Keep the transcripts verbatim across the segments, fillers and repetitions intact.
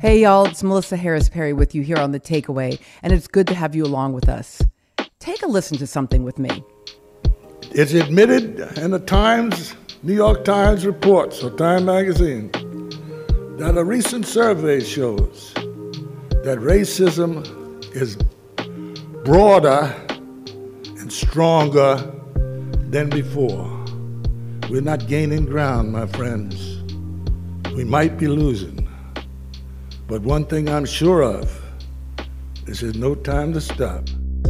Hey y'all, it's Melissa Harris Perry with you here on The Takeaway, and it's good to have you along with us. Take a listen to something with me. It's admitted in the Times, New York Times reports, or Time magazine, that a recent survey shows that racism is broader and stronger than before. We're not gaining ground, my friends. We might be losing. But one thing I'm sure of, this is no time to stop.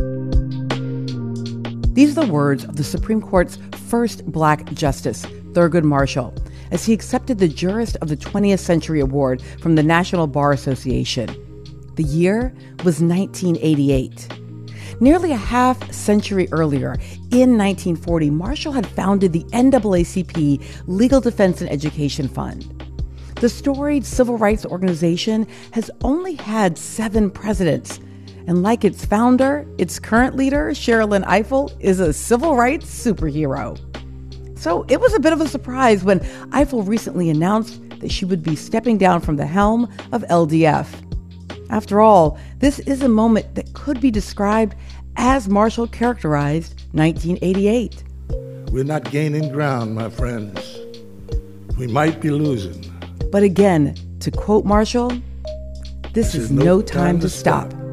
These are the words of the Supreme Court's first black justice, Thurgood Marshall, as he accepted the Jurist of the twentieth Century Award from the National Bar Association. The year was nineteen eighty-eight. Nearly a half century earlier, in nineteen forty, Marshall had founded the N double A C P Legal Defense and Education Fund. The storied civil rights organization has only had seven presidents. And like its founder, its current leader, Sherrilyn Ifill, is a civil rights superhero. So it was a bit of a surprise when Ifill recently announced that she would be stepping down from the helm of L D F. After all, this is a moment that could be described as Marshall characterized nineteen eighty-eight. We're not gaining ground, my friends. We might be losing. But again, to quote Marshall, this, this is, is no, no time, time to, to stop. stop.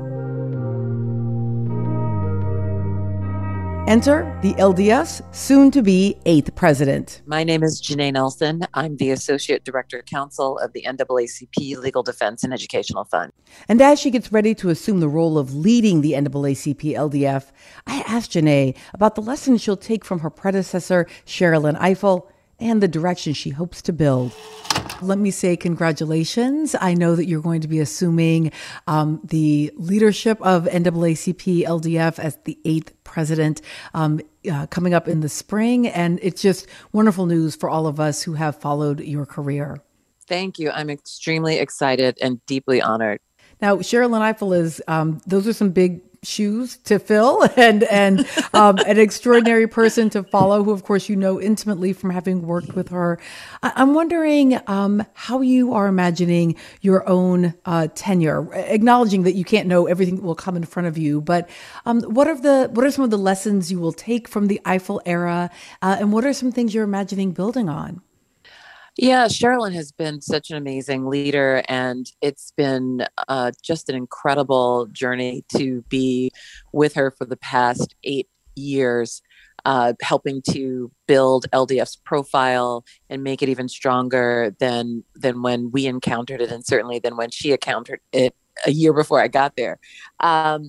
Enter the L D F's soon-to-be eighth president. My name is Janae Nelson. I'm the Associate Director Counsel of the N double A C P Legal Defense and Educational Fund. And as she gets ready to assume the role of leading the N double A C P L D F, I asked Janae about the lessons she'll take from her predecessor, Sherrilyn Ifill, and the direction she hopes to build. Let me say congratulations. I know that you're going to be assuming um, the leadership of N double A C P L D F as the eighth president um, uh, coming up in the spring. And it's just wonderful news for all of us who have followed your career. Thank you. I'm extremely excited and deeply honored. Now, Sherrilyn Ifill is, um, those are some big shoes to fill and and um, an extraordinary person to follow who, of course, you know intimately from having worked with her. I- I'm wondering um, how you are imagining your own uh, tenure, acknowledging that you can't know everything that will come in front of you. But um, what are the what are some of the lessons you will take from the Ifill era, uh, and what are some things you're imagining building on? Yeah, Sherrilyn has been such an amazing leader, and it's been uh, just an incredible journey to be with her for the past eight years, uh, helping to build L D F's profile and make it even stronger than than when we encountered it, and certainly than when she encountered it a year before I got there. Um,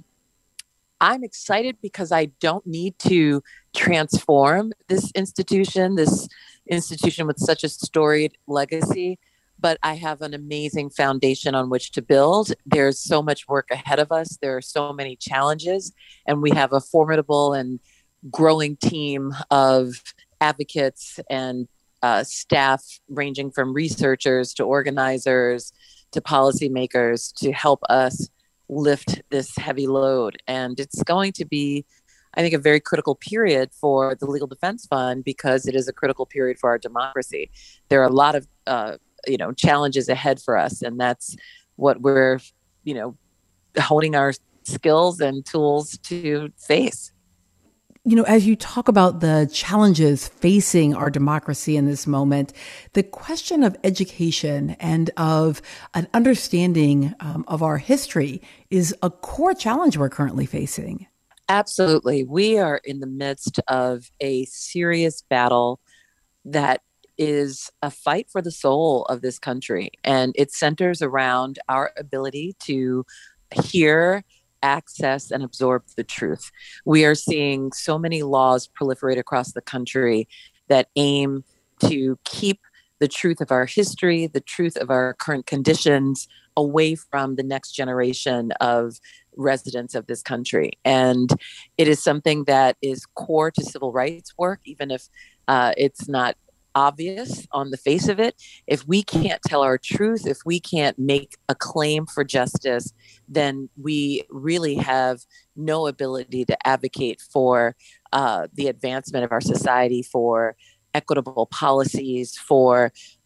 I'm excited because I don't need to transform this institution, this institution with such a storied legacy, but I have an amazing foundation on which to build. There's so much work ahead of us. There are so many challenges, and we have a formidable and growing team of advocates and uh, staff ranging from researchers to organizers to policymakers to help us lift this heavy load. And it's going to be, I think, a very critical period for the Legal Defense Fund because it is a critical period for our democracy. There are a lot of, uh, you know, challenges ahead for us, and that's what we're, you know, honing our skills and tools to face. You know, as you talk about the challenges facing our democracy in this moment, the question of education and of an understanding um, of our history is a core challenge we're currently facing. Absolutely. We are in the midst of a serious battle that is a fight for the soul of this country. And it centers around our ability to hear, access, and absorb the truth. We are seeing so many laws proliferate across the country that aim to keep the truth of our history, the truth of our current conditions away from the next generation of residents of this country. And it is something that is core to civil rights work, even if uh, it's not obvious on the face of it. If we can't tell our truth, if we can't make a claim for justice, then we really have no ability to advocate for uh, the advancement of our society, for equitable policies, for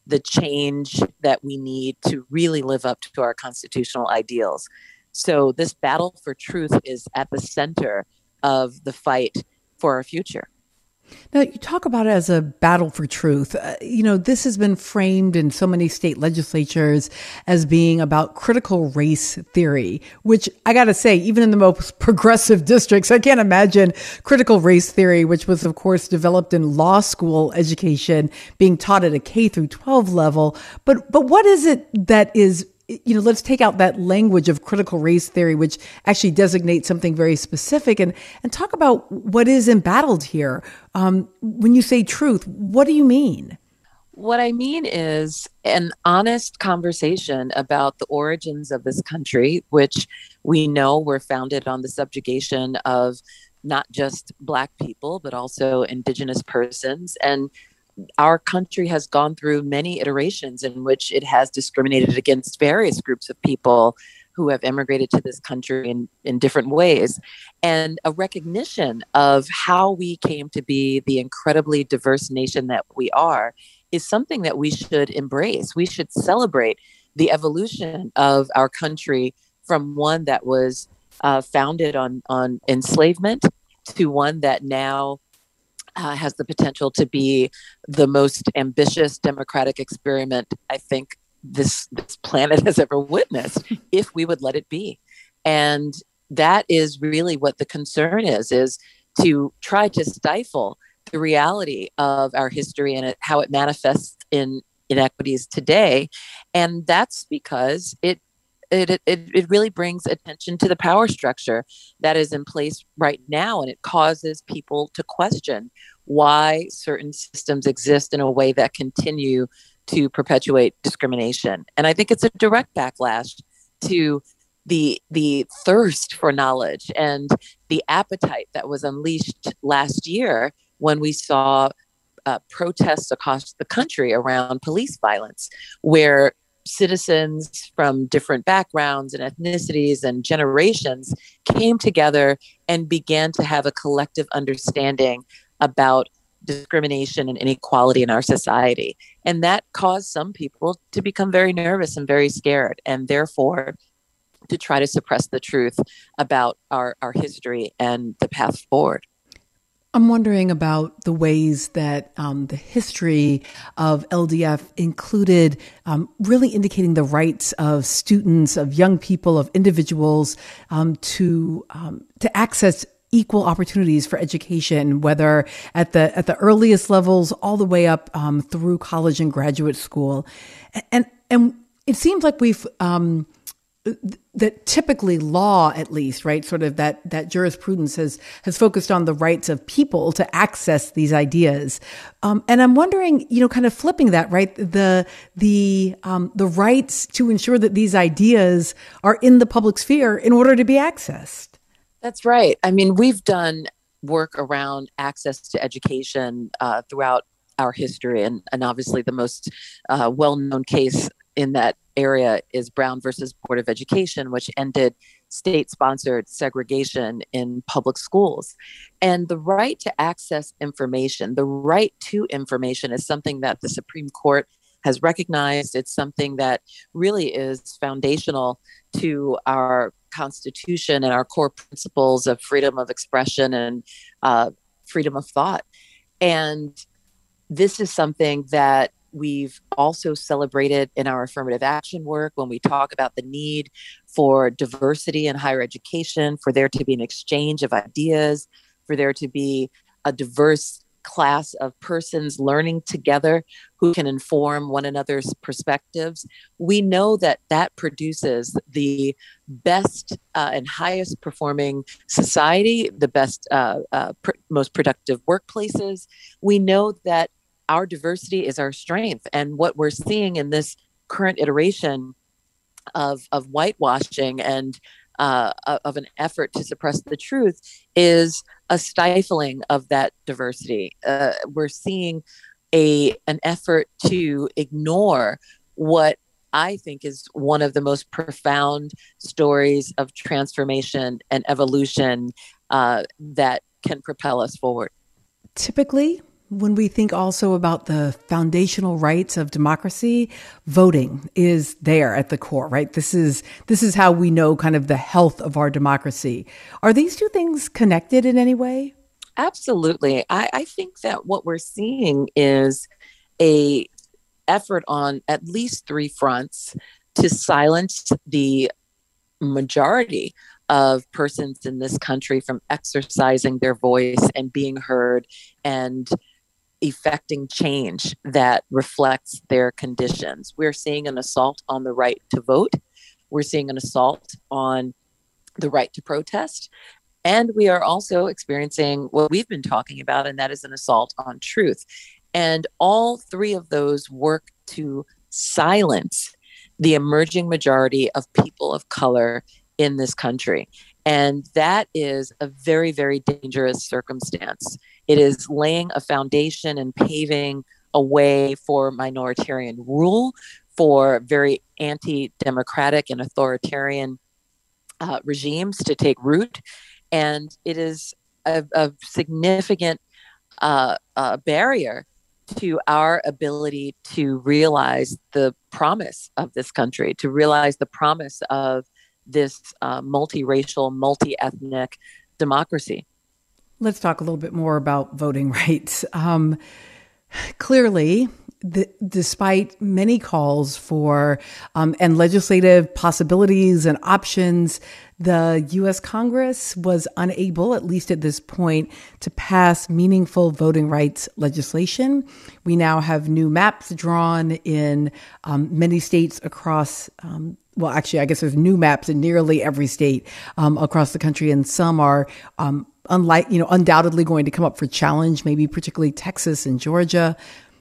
the change that we need to really live up to our constitutional ideals. So this battle for truth is at the center of the fight for our future. Now, you talk about it as a battle for truth. Uh, you know, this has been framed in so many state legislatures as being about critical race theory, which I got to say, even in the most progressive districts, I can't imagine critical race theory, which was, of course, developed in law school education, being taught at a K through twelve level. But, but what is it that is, you know, let's take out that language of critical race theory, which actually designates something very specific, and, and talk about what is embattled here. Um, when you say truth, what do you mean? What I mean is an honest conversation about the origins of this country, which we know were founded on the subjugation of not just Black people, but also Indigenous persons. And our country has gone through many iterations in which it has discriminated against various groups of people who have immigrated to this country in, in different ways. And a recognition of how we came to be the incredibly diverse nation that we are is something that we should embrace. We should celebrate the evolution of our country from one that was uh, founded on, on enslavement to one that now Uh, has the potential to be the most ambitious democratic experiment I think this, this planet has ever witnessed, if we would let it be. And that is really what the concern is, is to try to stifle the reality of our history and it, how it manifests in inequities today. And that's because it It, it it really brings attention to the power structure that is in place right now, and it causes people to question why certain systems exist in a way that continue to perpetuate discrimination. And I think it's a direct backlash to the the thirst for knowledge and the appetite that was unleashed last year when we saw uh, protests across the country around police violence, where citizens from different backgrounds and ethnicities and generations came together and began to have a collective understanding about discrimination and inequality in our society. And that caused some people to become very nervous and very scared, and therefore to try to suppress the truth about our, our history and the path forward. I'm wondering about the ways that um, the history of L D F included um, really indicating the rights of students, of young people, of individuals um, to um, to access equal opportunities for education, whether at the at the earliest levels all the way up um, through college and graduate school, and and it seems like we've. Um, that typically law, at least, right, sort of that that jurisprudence has has focused on the rights of people to access these ideas, um, and I'm wondering, you know, kind of flipping that, right, the the um, the rights to ensure that these ideas are in the public sphere in order to be accessed. That's right. I mean, we've done work around access to education uh, throughout our history, and and obviously the most uh, well-known case in that area is Brown versus Board of Education, which ended state-sponsored segregation in public schools. And the right to access information, the right to information, is something that the Supreme Court has recognized. It's something that really is foundational to our Constitution and our core principles of freedom of expression and uh, freedom of thought. And this is something that we've also celebrated in our affirmative action work when we talk about the need for diversity in higher education, for there to be an exchange of ideas, for there to be a diverse class of persons learning together who can inform one another's perspectives. We know that that produces the best uh, and highest performing society, the best, uh, uh, pr- most productive workplaces. We know that our diversity is our strength. And what we're seeing in this current iteration of, of whitewashing and uh, of an effort to suppress the truth is a stifling of that diversity. Uh, we're seeing a an effort to ignore what I think is one of the most profound stories of transformation and evolution uh, that can propel us forward. Typically, When we think also about the foundational rights of democracy, voting is there at the core, right? This is this is how we know kind of the health of our democracy. Are these two things connected in any way? Absolutely. I, I think that what we're seeing is a effort on at least three fronts to silence the majority of persons in this country from exercising their voice and being heard and effecting change that reflects their conditions. We're seeing an assault on the right to vote. We're seeing an assault on the right to protest. And we are also experiencing what we've been talking about, and that is an assault on truth. And all three of those work to silence the emerging majority of people of color in this country. And that is a very, very dangerous circumstance. It is laying a foundation and paving a way for minoritarian rule, for very anti-democratic and authoritarian uh, regimes to take root. And it is a, a significant uh, uh, barrier to our ability to realize the promise of this country, to realize the promise of this uh, multiracial, multi-ethnic democracy. Let's talk a little bit more about voting rights. Um, clearly, the, despite many calls for um, and legislative possibilities and options, the U S Congress was unable, at least at this point, to pass meaningful voting rights legislation. We now have new maps drawn in um, many states across um, well, actually, I guess there's new maps in nearly every state um, across the country, and some are um, unlike, you know, undoubtedly going to come up for challenge, maybe particularly Texas and Georgia.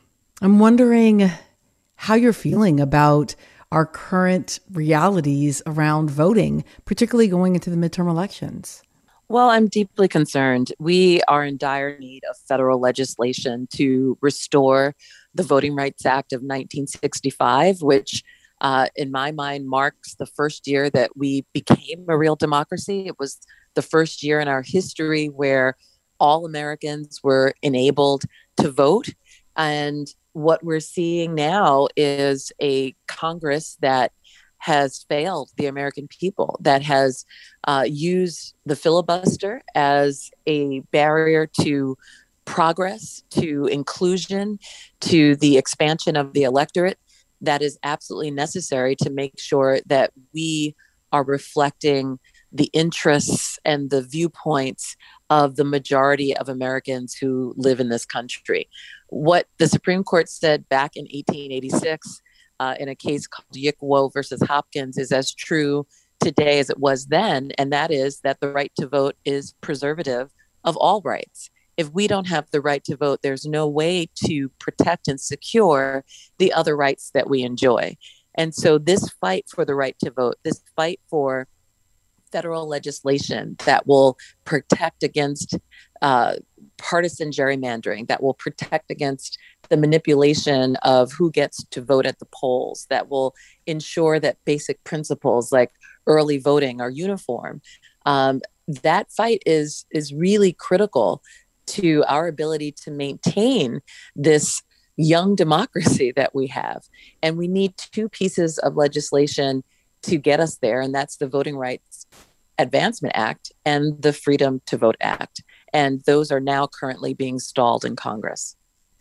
I'm wondering how you're feeling about our current realities around voting, particularly going into the midterm elections. Well, I'm deeply concerned. We are in dire need of federal legislation to restore the Voting Rights Act of nineteen sixty-five, which Uh, in my mind, marks the first year that we became a real democracy. It was the first year in our history where all Americans were enabled to vote. And what we're seeing now is a Congress that has failed the American people, that has uh, used the filibuster as a barrier to progress, to inclusion, to the expansion of the electorate. That is absolutely necessary to make sure that we are reflecting the interests and the viewpoints of the majority of Americans who live in this country. What the Supreme Court said back in eighteen eighty-six uh, in a case called Yickwo versus Hopkins is as true today as it was then, and that is that the right to vote is preservative of all rights. If we don't have the right to vote, there's no way to protect and secure the other rights that we enjoy. And so this fight for the right to vote, this fight for federal legislation that will protect against uh, partisan gerrymandering, that will protect against the manipulation of who gets to vote at the polls, that will ensure that basic principles like early voting are uniform. Um, that fight is is really critical to our ability to maintain this young democracy that we have. And we need two pieces of legislation to get us there, and that's the Voting Rights Advancement Act and the Freedom to Vote Act. And those are now currently being stalled in Congress.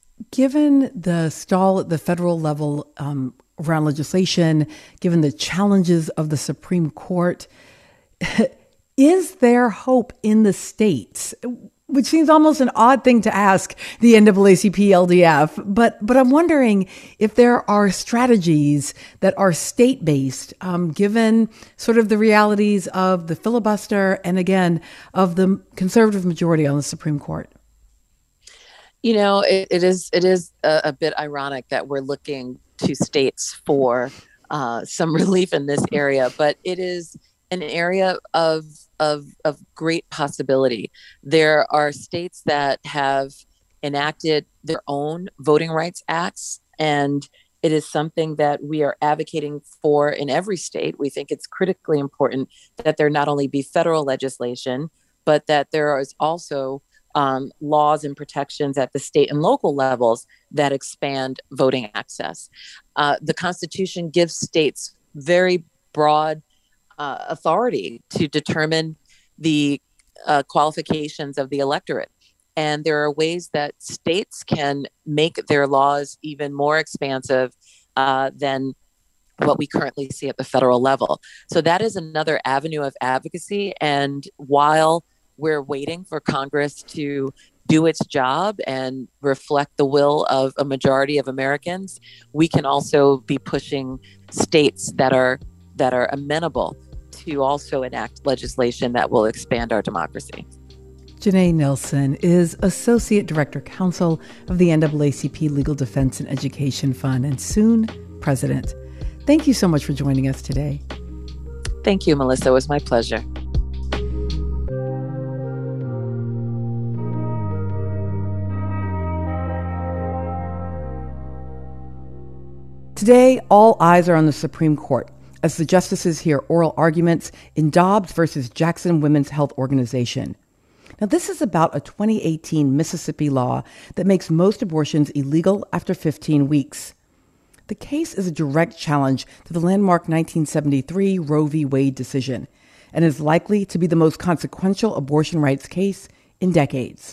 Given the stall at the federal level um, around legislation, given the challenges of the Supreme Court, is there hope in the states? Which seems almost an odd thing to ask the N double A C P L D F, but but I'm wondering if there are strategies that are state-based, um, given sort of the realities of the filibuster and, again, of the conservative majority on the Supreme Court. You know, it, it is it is a, a bit ironic that we're looking to states for uh, some relief in this area, but it is an area of of of great possibility. There are states that have enacted their own voting rights acts, and it is something that we are advocating for in every state. We think it's critically important that there not only be federal legislation, but that there is also um, laws and protections at the state and local levels that expand voting access. Uh, the Constitution gives states very broad uh, authority to determine the uh, qualifications of the electorate. And there are ways that states can make their laws even more expansive uh, than what we currently see at the federal level. So that is another avenue of advocacy. And while we're waiting for Congress to do its job and reflect the will of a majority of Americans, we can also be pushing states that are that are amenable to also enact legislation that will expand our democracy. Janae Nelson is Associate Director Counsel of the N double A C P Legal Defense and Education Fund and soon President. Thank you so much for joining us today. Thank you, Melissa. It was my pleasure. Today, all eyes are on the Supreme Court as the justices hear oral arguments in Dobbs versus Jackson Women's Health Organization. Now, this is about a twenty eighteen Mississippi law that makes most abortions illegal after fifteen weeks. The case is a direct challenge to the landmark nineteen seventy-three Roe v. Wade decision and is likely to be the most consequential abortion rights case in decades.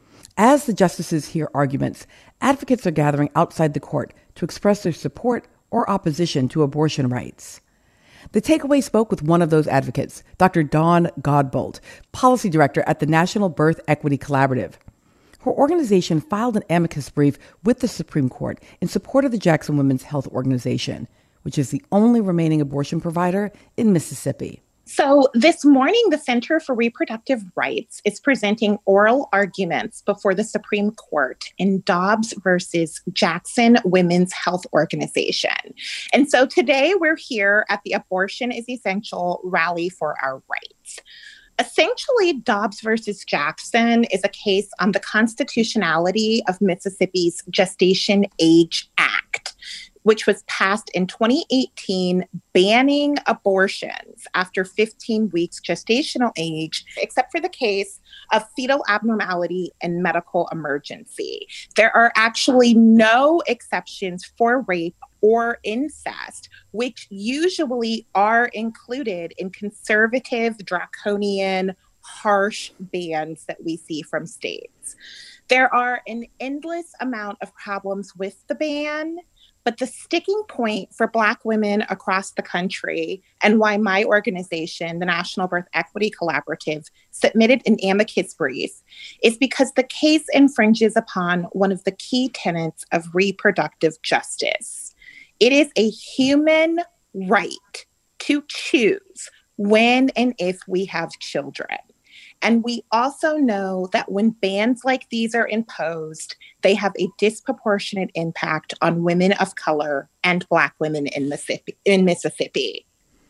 As the justices hear arguments, advocates are gathering outside the court to express their support or opposition to abortion rights. The Takeaway spoke with one of those advocates, Doctor Dawn Godbolt, Policy Director at the National Birth Equity Collaborative. Her organization filed an amicus brief with the Supreme Court in support of the Jackson Women's Health Organization, which is the only remaining abortion provider in Mississippi. So this morning, the Center for Reproductive Rights is presenting oral arguments before the Supreme Court in Dobbs versus Jackson Women's Health Organization. And so today we're here at the Abortion is Essential Rally for Our Rights. Essentially, Dobbs versus Jackson is a case on the constitutionality of Mississippi's Gestation Age Act, which was passed in twenty eighteen, banning abortions after fifteen weeks gestational age, except for the case of fetal abnormality and medical emergency. There are actually no exceptions for rape or incest, which usually are included in conservative, draconian, harsh bans that we see from states. There are an endless amount of problems with the ban, but the sticking point for Black women across the country, and why my organization, the National Birth Equity Collaborative, submitted an amicus brief, is because the case infringes upon one of the key tenets of reproductive justice. It is a human right to choose when and if we have children. And we also know that when bans like these are imposed, they have a disproportionate impact on women of color and Black women in Mississippi. In Mississippi.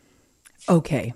Okay.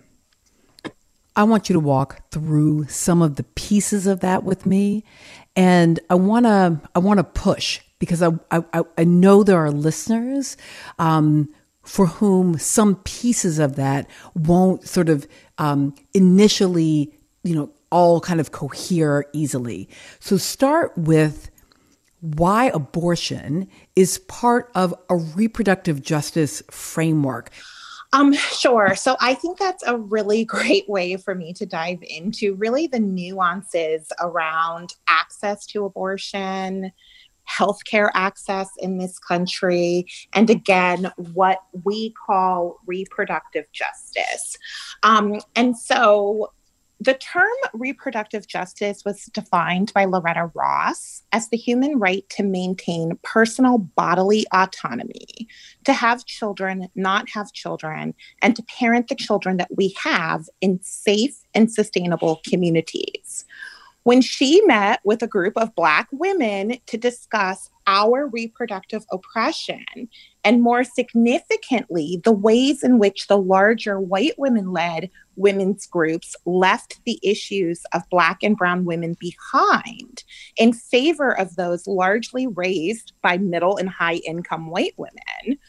I want you to walk through some of the pieces of that with me. And I want to I want to push because I, I, I know there are listeners um, for whom some pieces of that won't sort of um, initially, you know, all kind of cohere easily. So start with why abortion is part of a reproductive justice framework. Um, sure. So I think that's a really great way for me to dive into really the nuances around access to abortion, healthcare access in this country, and again, what we call reproductive justice. Um, and so the term reproductive justice was defined by Loretta Ross as the human right to maintain personal bodily autonomy, to have children, not have children, and to parent the children that we have in safe and sustainable communities. When she met with a group of Black women to discuss our reproductive oppression, and more significantly, the ways in which the larger white women-led women's groups left the issues of Black and brown women behind in favor of those largely raised by middle and high income white women,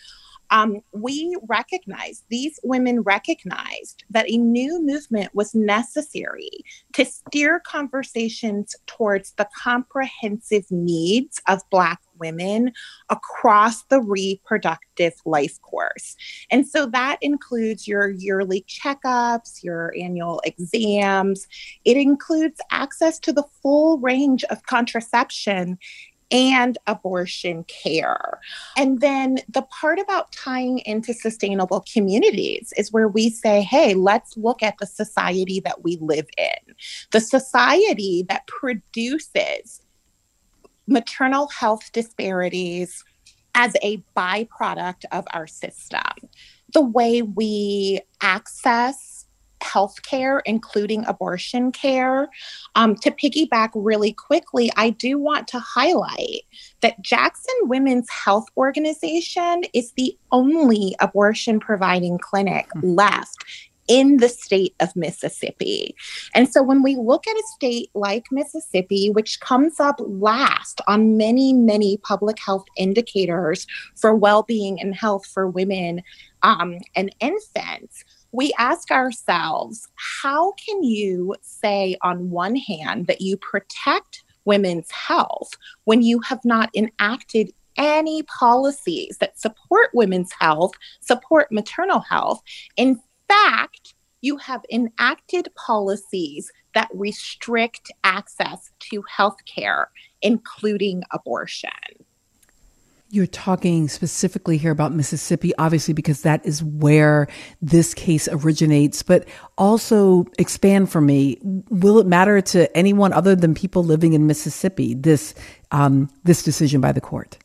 Um, we recognized, these women recognized that a new movement was necessary to steer conversations towards the comprehensive needs of Black women across the reproductive life course. And so that includes your yearly checkups, your annual exams. It includes access to the full range of contraception and abortion care. And then the part about tying into sustainable communities is where we say, hey, let's look at the society that we live in, the society that produces maternal health disparities as a byproduct of our system. The way we access healthcare, including abortion care. Um, to piggyback really quickly, I do want to highlight that Jackson Women's Health Organization is the only abortion providing clinic mm-hmm. left in the state of Mississippi. And so when we look at a state like Mississippi, which comes up last on many, many public health indicators for well-being and health for women um, and infants, we ask ourselves, how can you say on one hand that you protect women's health when you have not enacted any policies that support women's health, support maternal health? In fact, you have enacted policies that restrict access to healthcare, including abortion. You're talking specifically here about Mississippi, obviously, because that is where this case originates, but also expand for me. Will it matter to anyone other than people living in Mississippi, this um, this decision by the court?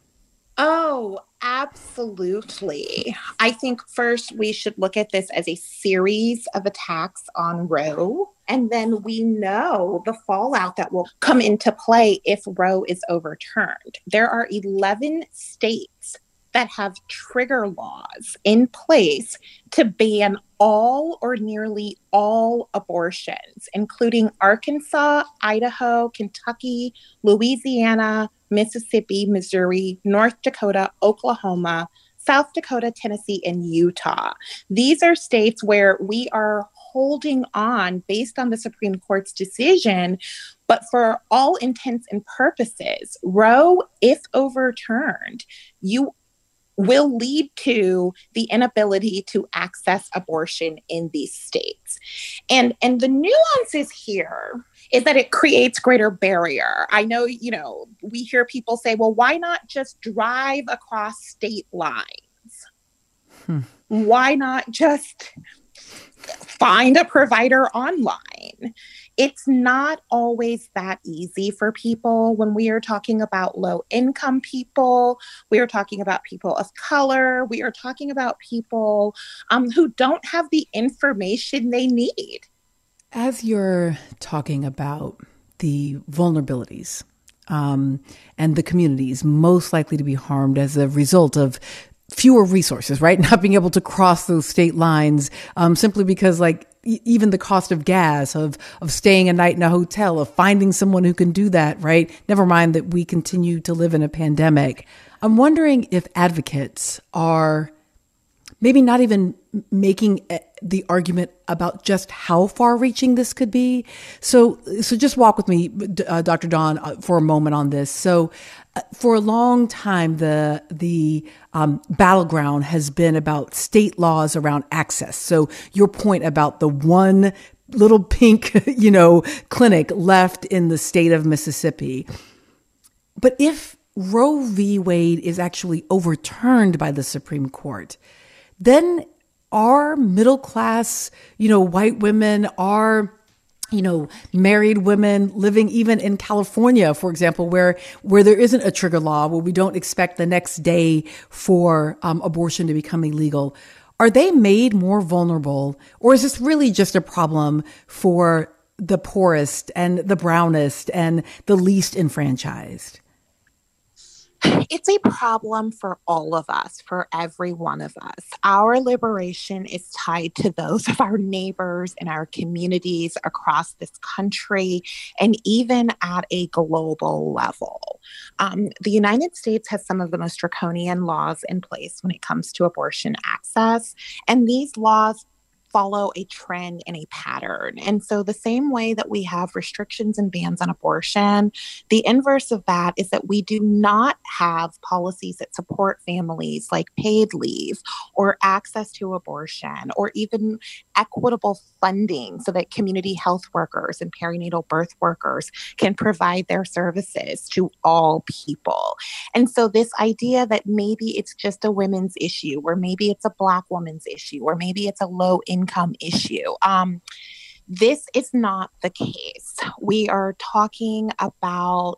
Oh, absolutely. I think first we should look at this as a series of attacks on Roe. And then we know the fallout that will come into play if Roe is overturned. There are eleven states that have trigger laws in place to ban all or nearly all abortions, including Arkansas, Idaho, Kentucky, Louisiana, Mississippi, Missouri, North Dakota, Oklahoma, South Dakota, Tennessee, and Utah. These are states where we are holding on based on the Supreme Court's decision. But for all intents and purposes, Roe, if overturned, you will lead to the inability to access abortion in these states. And, and the nuances here is that it creates greater barrier. I know, you know, we hear people say, well, why not just drive across state lines? Hmm. Why not just find a provider online? It's not always that easy for people when we are talking about low income people. We are talking about people of color. We are talking about people um, who don't have the information they need. As you're talking about the vulnerabilities um, and the communities most likely to be harmed as a result of fewer resources, right? Not being able to cross those state lines um, simply because like e- even the cost of gas, of of staying a night in a hotel, of finding someone who can do that, right? Never mind that we continue to live in a pandemic. I'm wondering if advocates are maybe not even making the argument about just how far-reaching this could be. So, so just walk with me, uh, Doctor Dawn, uh, for a moment on this. So, uh, for a long time, the the um, battleground has been about state laws around access. So, your point about the one little pink, you know, clinic left in the state of Mississippi, but if Roe v. Wade is actually overturned by the Supreme Court, then are middle class, you know, white women, are, you know, married women living even in California, for example, where where there isn't a trigger law, where we don't expect the next day for um, abortion to become illegal, are they made more vulnerable? Or is this really just a problem for the poorest and the brownest and the least enfranchised? It's a problem for all of us, for every one of us. Our liberation is tied to those of our neighbors and our communities across this country, and even at a global level. Um, the United States has some of the most draconian laws in place when it comes to abortion access, and these laws follow a trend and a pattern. And so the same way that we have restrictions and bans on abortion, the inverse of that is that we do not have policies that support families like paid leave or access to abortion or even equitable funding so that community health workers and perinatal birth workers can provide their services to all people. And so this idea that maybe it's just a women's issue, or maybe it's a Black woman's issue, or maybe it's a low income income issue. Um, this is not the case. We are talking about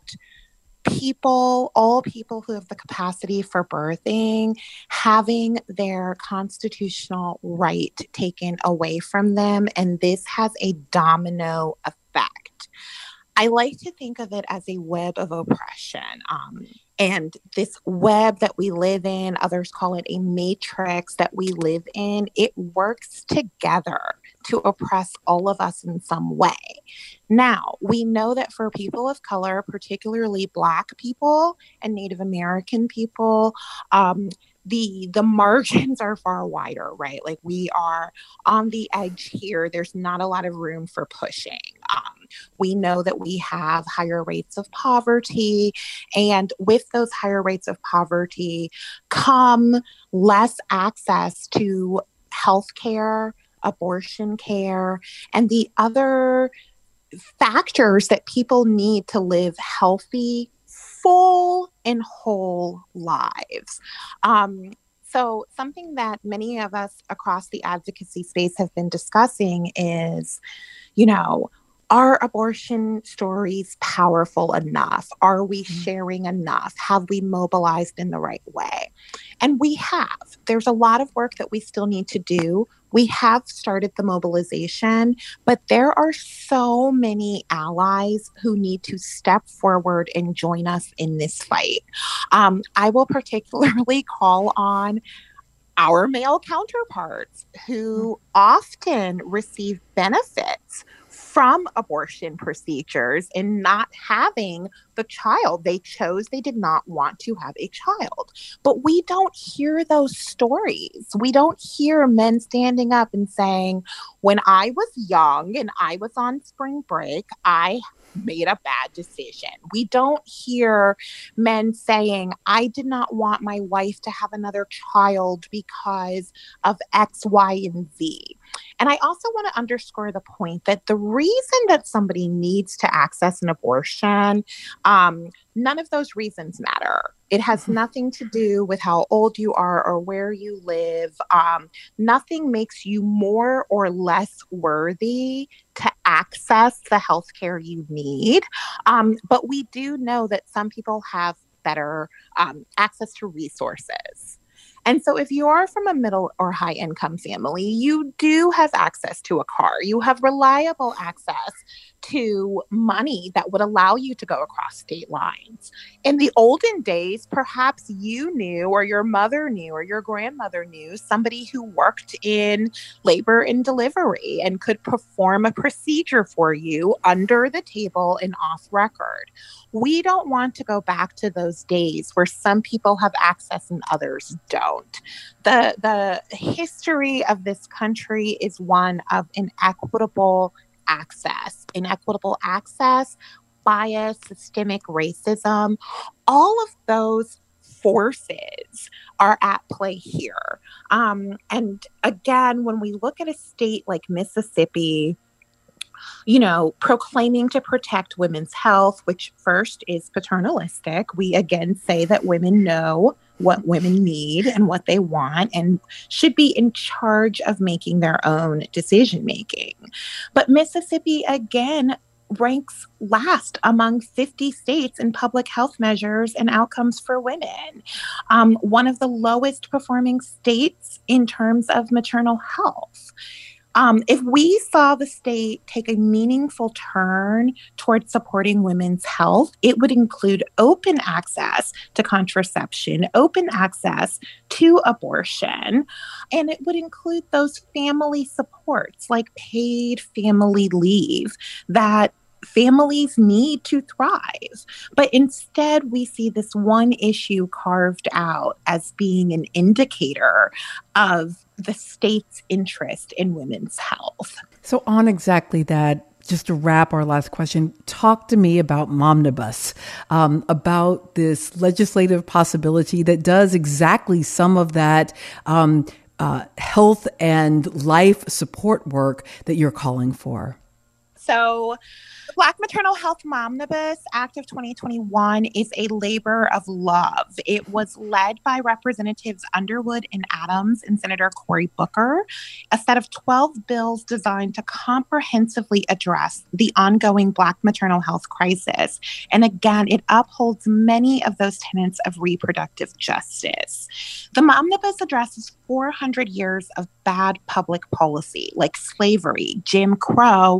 people, all people who have the capacity for birthing, having their constitutional right taken away from them. And this has a domino effect. I like to think of it as a web of oppression. Um, and this web that we live in, others call it a matrix that we live in, it works together to oppress all of us in some way. Now, we know that for people of color, particularly Black people and Native American people, um, the the margins are far wider, right? Like we are on the edge here. There's not a lot of room for pushing. Um, we know that we have higher rates of poverty, and with those higher rates of poverty come less access to health care, abortion care, and the other factors that people need to live healthy, full and whole lives. Um, so something that many of us across the advocacy space have been discussing is, you know, are abortion stories powerful enough? Are we sharing enough? Have we mobilized in the right way? And we have. There's a lot of work that we still need to do. We have started the mobilization, but there are so many allies who need to step forward and join us in this fight. Um, I will particularly call on our male counterparts who often receive benefits from abortion procedures and not having the child. They chose, they did not want to have a child. But we don't hear those stories. We don't hear men standing up and saying, when I was young and I was on spring break, I made a bad decision. We don't hear men saying, I did not want my wife to have another child because of X, Y, and Z. And I also want to underscore the point that the reason that somebody needs to access an abortion, um, none of those reasons matter. It has nothing to do with how old you are or where you live. Um, nothing makes you more or less worthy to access the healthcare you need. Um, but we do know that some people have better um, access to resources. And so if you are from a middle or high income family, you do have access to a car. You have reliable access to money that would allow you to go across state lines. In the olden days, perhaps you knew, or your mother knew, or your grandmother knew somebody who worked in labor and delivery and could perform a procedure for you under the table and off record. We don't want to go back to those days where some people have access and others don't. The, the history of this country is one of inequitable access, inequitable access, bias, systemic racism. All of those forces are at play here. Um, and again, when we look at a state like Mississippi, you know, proclaiming to protect women's health, which first is paternalistic. We again say that women know what women need and what they want and should be in charge of making their own decision making. But Mississippi, again, ranks last among fifty states in public health measures and outcomes for women. Um, one of the lowest performing states in terms of maternal health. Um, if we saw the state take a meaningful turn towards supporting women's health, it would include open access to contraception, open access to abortion, and it would include those family supports like paid family leave that families need to thrive. But instead, we see this one issue carved out as being an indicator of the state's interest in women's health. So on exactly that, just to wrap our last question, talk to me about Momnibus, um, about this legislative possibility that does exactly some of that um, uh, health and life support work that you're calling for. So the Black Maternal Health Momnibus Act of twenty twenty-one is a labor of love. It was led by Representatives Underwood and Adams and Senator Cory Booker, a set of twelve bills designed to comprehensively address the ongoing Black maternal health crisis. And again, it upholds many of those tenets of reproductive justice. The Momnibus addresses four hundred years of bad public policy like slavery, Jim Crow,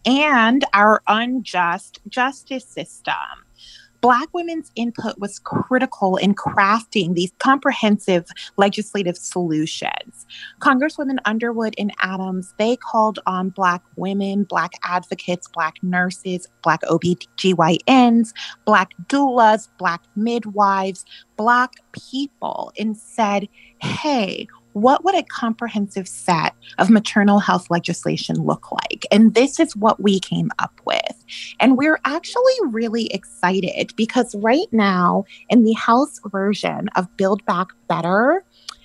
and our unjust justice system. Black women's input was critical in crafting these comprehensive legislative solutions. Congresswomen Underwood and Adams, they called on Black women, Black advocates, Black nurses, Black O B G Y Ns, Black doulas, Black midwives, Black people, and said, hey, what would a comprehensive set of maternal health legislation look like? And this is what we came up with. And we're actually really excited because right now in the House version of Build Back Better,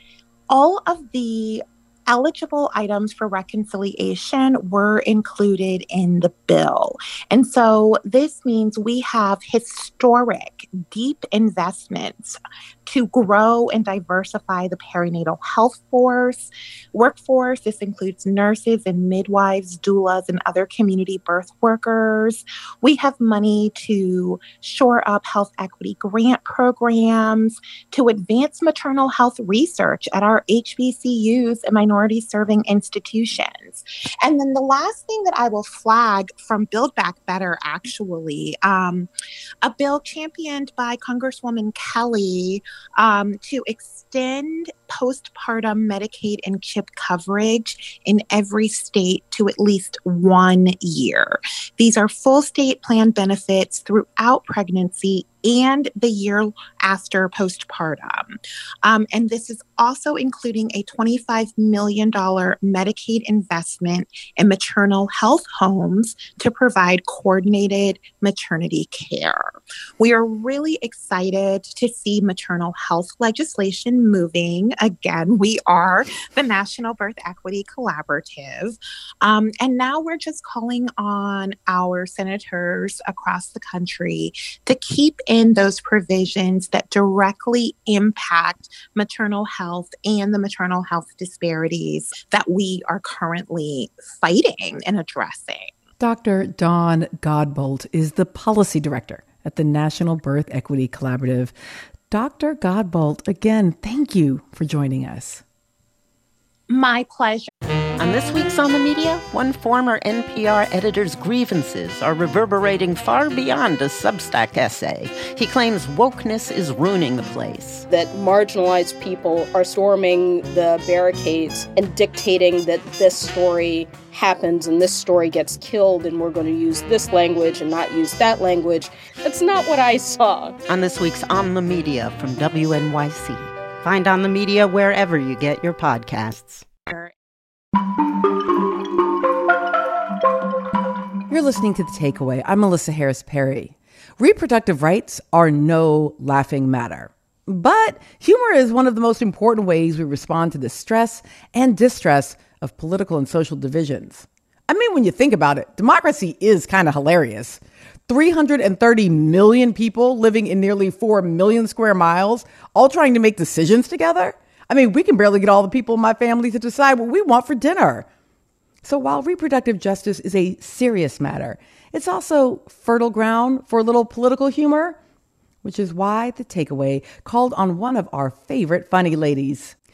all of the eligible items for reconciliation were included in the bill. And so this means we have historic, deep investments to grow and diversify the perinatal health force, workforce. This includes nurses and midwives, doulas, and other community birth workers. We have money to shore up health equity grant programs, to advance maternal health research at our H B C Us and minority-serving institutions. And then the last thing that I will flag from Build Back Better, actually, um, a bill championed by Congresswoman Kelly Um, to extend postpartum Medicaid and CHIP coverage in every state to at least one year. These are full state plan benefits throughout pregnancy and the year after postpartum. Um, and this is also including a twenty-five million dollars Medicaid investment in maternal health homes to provide coordinated maternity care. We are really excited to see maternal health legislation moving. Again, we are the National Birth Equity Collaborative. Um, and now we're just calling on our senators across the country to keep in those provisions that directly impact maternal health and the maternal health disparities that we are currently fighting and addressing. Doctor Dawn Godbolt is the policy director at the National Birth Equity Collaborative. Doctor Godbolt, again, thank you for joining us. My pleasure. On this week's On the Media, one former N P R editor's grievances are reverberating far beyond a Substack essay. He claims wokeness is ruining the place. That marginalized people are storming the barricades and dictating that this story happens and this story gets killed and we're going to use this language and not use that language. That's not what I saw. On this week's On the Media from W N Y C. Find On the Media wherever you get your podcasts. You're listening to The Takeaway. I'm Melissa Harris Perry. Reproductive rights are no laughing matter. But humor is one of the most important ways we respond to the stress and distress of political and social divisions. I mean, when you think about it, democracy is kind of hilarious. three hundred thirty million people living in nearly four million square miles, all trying to make decisions together. I mean, we can barely get all the people in my family to decide what we want for dinner. So while reproductive justice is a serious matter, it's also fertile ground for a little political humor, which is why The Takeaway called on one of our favorite funny ladies.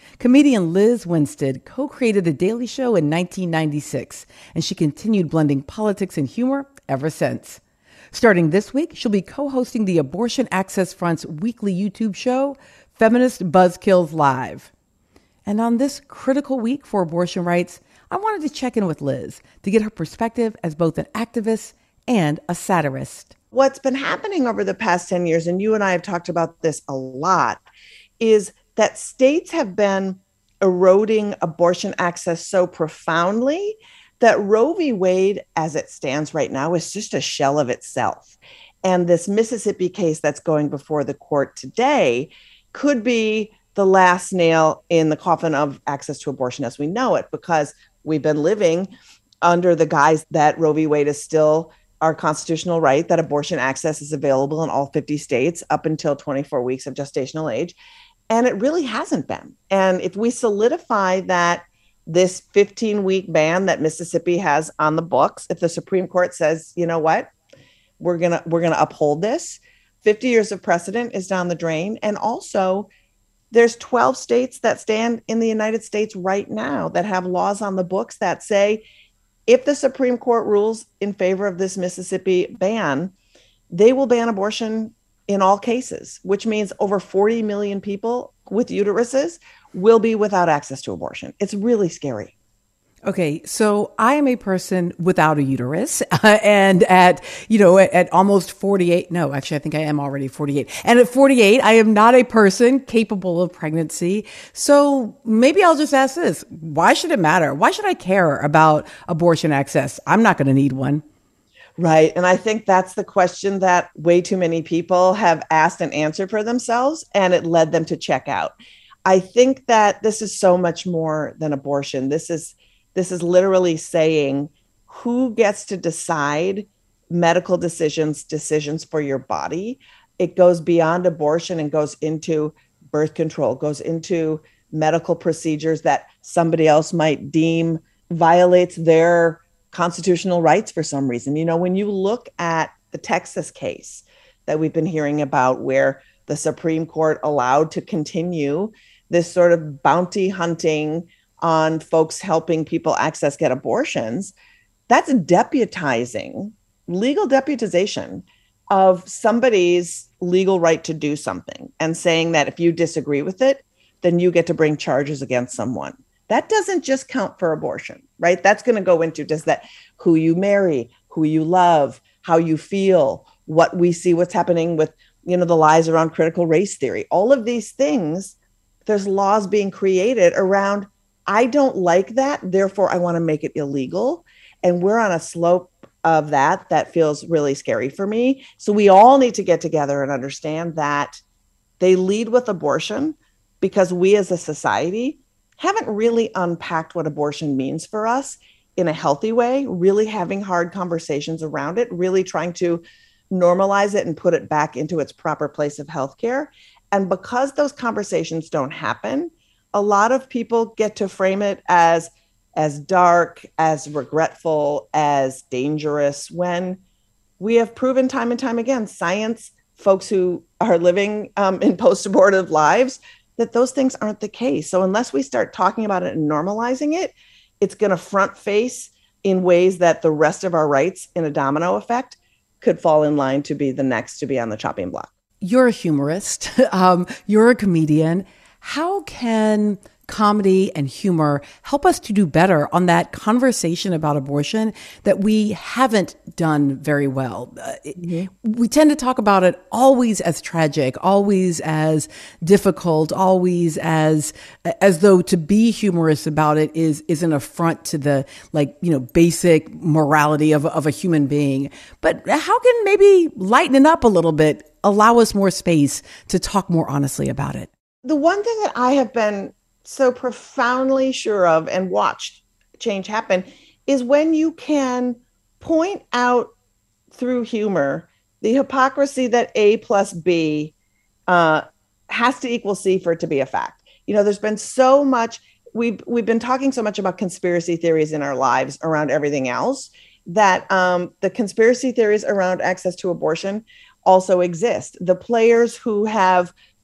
Comedian Liz Winstead co-created The Daily Show in nineteen ninety-six, and she continued blending politics and humor ever since. Starting this week, she'll be co-hosting the Abortion Access Front's weekly YouTube show, Feminist Buzzkills Live. And on this critical week for abortion rights, I wanted to check in with Liz to get her perspective as both an activist and a satirist. What's been happening over the past ten years, and you and I have talked about this a lot, is that states have been eroding abortion access so profoundly that Roe v. Wade, as it stands right now, is just a shell of itself. And this Mississippi case that's going before the court today could be the last nail in the coffin of access to abortion as we know it, because we've been living under the guise that Roe v. Wade is still our constitutional right, that abortion access is available in all fifty states up until twenty-four weeks of gestational age. And it really hasn't been. And if we solidify that this fifteen-week ban that Mississippi has on the books, if the Supreme Court says, you know what, we're gonna we're gonna uphold this, fifty years of precedent is down the drain. And also, there's twelve states that stand in the United States right now that have laws on the books that say, if the Supreme Court rules in favor of this Mississippi ban, they will ban abortion in all cases, which means over forty million people with uteruses will be without access to abortion. It's really scary. Okay, so I am a person without a uterus, uh, and at, you know, at, at almost forty-eight, no, actually, I think I am already forty-eight. And at forty-eight, I am not a person capable of pregnancy. So maybe I'll just ask this. Why should it matter? Why should I care about abortion access? I'm not going to need one. Right. And I think that's the question that way too many people have asked and answered for themselves, and it led them to check out. I think that this is so much more than abortion. This is This is literally saying who gets to decide medical decisions, decisions for your body. It goes beyond abortion and goes into birth control, goes into medical procedures that somebody else might deem violates their constitutional rights for some reason. You know, when you look at the Texas case that we've been hearing about, where the Supreme Court allowed to continue this sort of bounty hunting on folks helping people access, get abortions, that's deputizing, legal deputization of somebody's legal right to do something and saying that if you disagree with it, then you get to bring charges against someone. That doesn't just count for abortion, right? That's going to go into, does that who you marry, who you love, how you feel, what we see, what's happening with, you know, the lies around critical race theory, all of these things. There's laws being created around, I don't like that, therefore I want to make it illegal. And we're on a slope of that that feels really scary for me. So we all need to get together and understand that they lead with abortion because we as a society haven't really unpacked what abortion means for us in a healthy way, really having hard conversations around it, really trying to normalize it and put it back into its proper place of healthcare. And because those conversations don't happen, a lot of people get to frame it as as dark, as regretful, as dangerous, when we have proven time and time again, science, folks who are living um, in post-abortive lives, that those things aren't the case. So unless we start talking about it and normalizing it, it's going to front face in ways that the rest of our rights in a domino effect could fall in line to be the next to be on the chopping block. You're a humorist. um, you're a comedian. How can comedy and humor help us to do better on that conversation about abortion that we haven't done very well? Uh, mm-hmm. We tend to talk about it always as tragic, always as difficult, always as as though to be humorous about it is is an affront to the, like, you know, basic morality of of a human being. But how can maybe lightening up a little bit allow us more space to talk more honestly about it? The one thing that I have been so profoundly sure of and watched change happen is when you can point out through humor the hypocrisy that A plus B uh, has to equal C for it to be a fact. You know, there's been so much, we've, we've been talking so much about conspiracy theories in our lives around everything else, that um, the conspiracy theories around access to abortion also exist. The players who have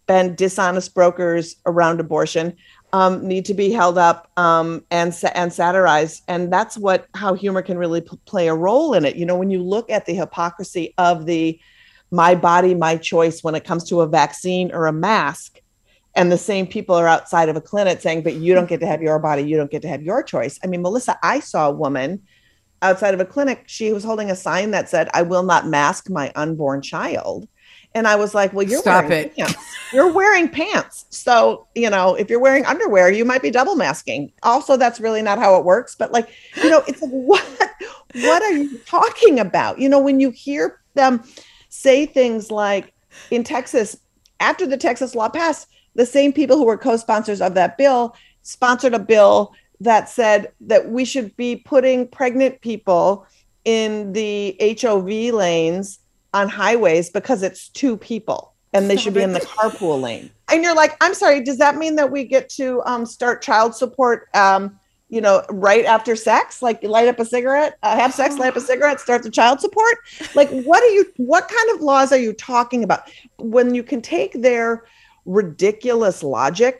been dishonest brokers around abortion um, need to be held up um, and and satirized. And that's what how humor can really p- play a role in it. You know, when you look at the hypocrisy of the my body, my choice when it comes to a vaccine or a mask, and the same people are outside of a clinic saying, but you don't get to have your body, you don't get to have your choice. I mean, Melissa, I saw a woman outside of a clinic. She was holding a sign that said, I will not mask my unborn child. And I was like, well, you're Stop wearing it. pants. You're wearing pants. So, you know, if you're wearing underwear, you might be double masking. Also, that's really not how it works. But like, you know, it's like, what, what are you talking about? You know, when you hear them say things like in Texas, after the Texas law passed, the same people who were co-sponsors of that bill sponsored a bill that said that we should be putting pregnant people in the H O V lanes on highways because it's two people and they Stop should be it. in the carpool lane. And you're like, I'm sorry, does that mean that we get to um, start child support, um, you know, right after sex? Like light up a cigarette, uh, have sex, light up a cigarette, start the child support? Like, what are you, what kind of laws are you talking about? When you can take their ridiculous logic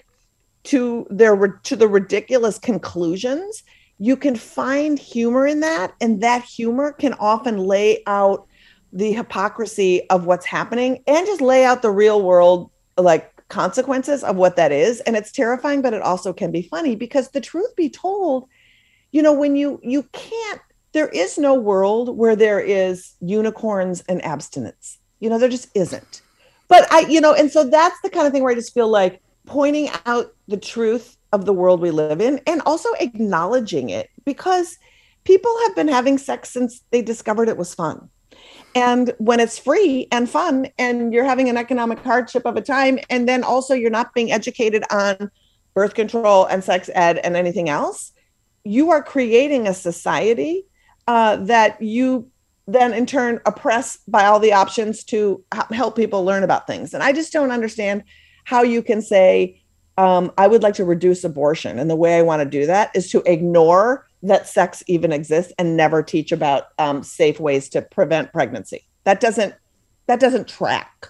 to their to the ridiculous conclusions, you can find humor in that, and that humor can often lay out the hypocrisy of what's happening and just lay out the real world like consequences of what that is. And it's terrifying, but it also can be funny because the truth be told, you know, when you you can't, there is no world where there is unicorns and abstinence. You know, there just isn't. But I, you know, and so that's the kind of thing where I just feel like pointing out the truth of the world we live in and also acknowledging it, because people have been having sex since they discovered it was fun. And when it's free and fun and you're having an economic hardship of a time, and then also you're not being educated on birth control and sex ed and anything else, you are creating a society uh, that you then in turn oppress by all the options to help people learn about things. And I just don't understand how you can say, um, I would like to reduce abortion. And the way I want to do that is to ignore that sex even exists and never teach about um, safe ways to prevent pregnancy. That doesn't, that doesn't track.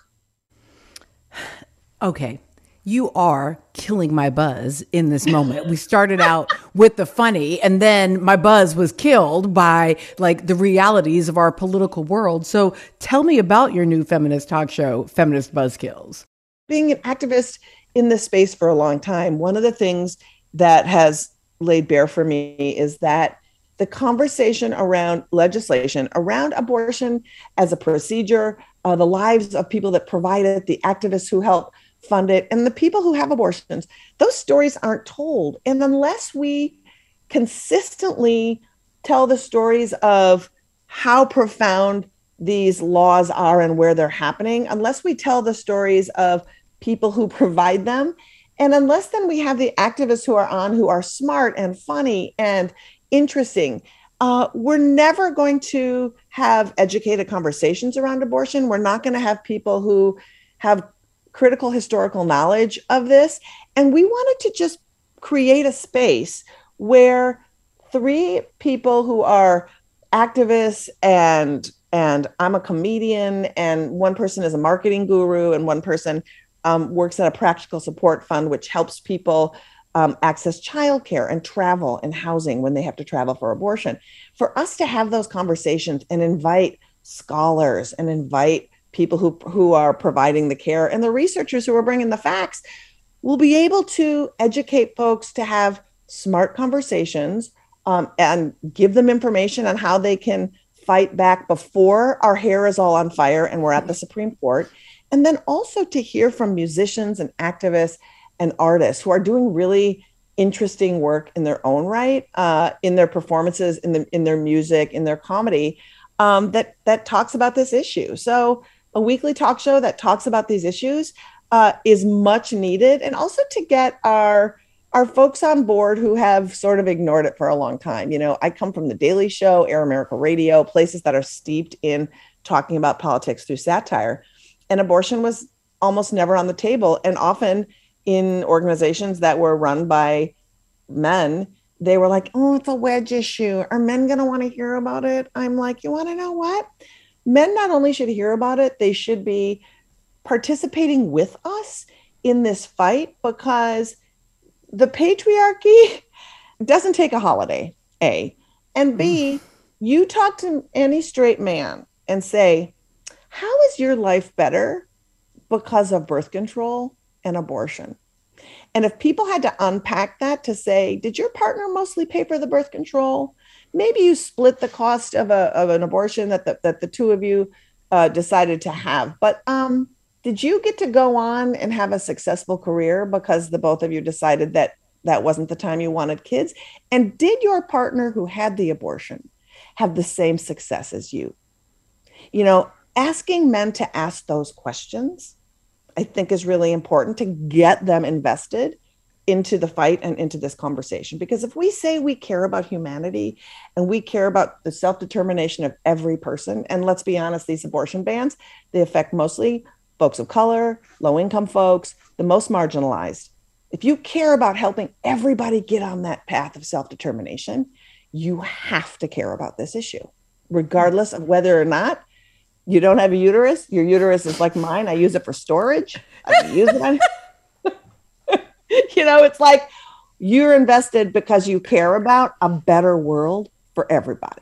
Okay. You are killing my buzz in this moment. We started out with the funny, and then my buzz was killed by like the realities of our political world. So tell me about your new feminist talk show, Feminist Buzzkills. Being an activist in this space for a long time, one of the things that has laid bare for me is that the conversation around legislation, around abortion as a procedure, uh, the lives of people that provide it, the activists who help fund it, and the people who have abortions, those stories aren't told. And unless we consistently tell the stories of how profound these laws are and where they're happening, unless we tell the stories of people who provide them, and unless then we have the activists who are on who are smart and funny and interesting, uh, we're never going to have educated conversations around abortion. We're not going to have people who have critical historical knowledge of this. And we wanted to just create a space where three people who are activists and and I'm a comedian, and one person is a marketing guru, and one person um, works at a practical support fund, which helps people um, access childcare and travel and housing when they have to travel for abortion. For us to have those conversations and invite scholars and invite people who, who are providing the care and the researchers who are bringing the facts, will be able to educate folks to have smart conversations um, and give them information on how they can fight back before our hair is all on fire and we're at the Supreme Court. And then also to hear from musicians and activists and artists who are doing really interesting work in their own right, uh, in their performances, in, the, in their music, in their comedy, um, that, that talks about this issue. So a weekly talk show that talks about these issues uh, is much needed. And also to get our, our folks on board who have sort of ignored it for a long time. You know, I come from The Daily Show, Air America Radio, places that are steeped in talking about politics through satire. And abortion was almost never on the table. And often in organizations that were run by men, they were like, oh, it's a wedge issue. Are men going to want to hear about it? I'm like, you want to know what? Men not only should hear about it, they should be participating with us in this fight because the patriarchy doesn't take a holiday, A. And B, you talk to any straight man and say, how is your life better because of birth control and abortion? And if people had to unpack that to say, did your partner mostly pay for the birth control? Maybe you split the cost of a of an abortion that the, that the two of you uh, decided to have. But um, did you get to go on and have a successful career because the both of you decided that that wasn't the time you wanted kids? And did your partner who had the abortion have the same success as you? You know, asking men to ask those questions, I think, is really important to get them invested into the fight and into this conversation. Because if we say we care about humanity and we care about the self-determination of every person, and let's be honest, these abortion bans, they affect mostly folks of color, low-income folks, the most marginalized. If you care about helping everybody get on that path of self-determination, you have to care about this issue, regardless of whether or not you don't have a uterus. Your uterus is like mine. I use it for storage. I use it on... You know, it's like you're invested because you care about a better world for everybody.